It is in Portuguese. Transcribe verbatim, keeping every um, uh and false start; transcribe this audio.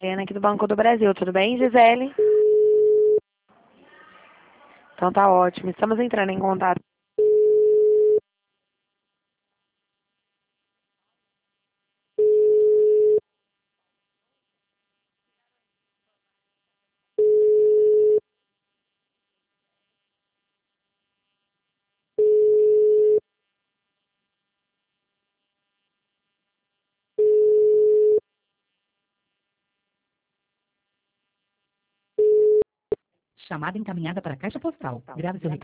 Ana aqui do Banco do Brasil, tudo bem, Gisele? Então tá ótimo, estamos entrando em contato. Chamada encaminhada para a caixa postal. Grave seu recado.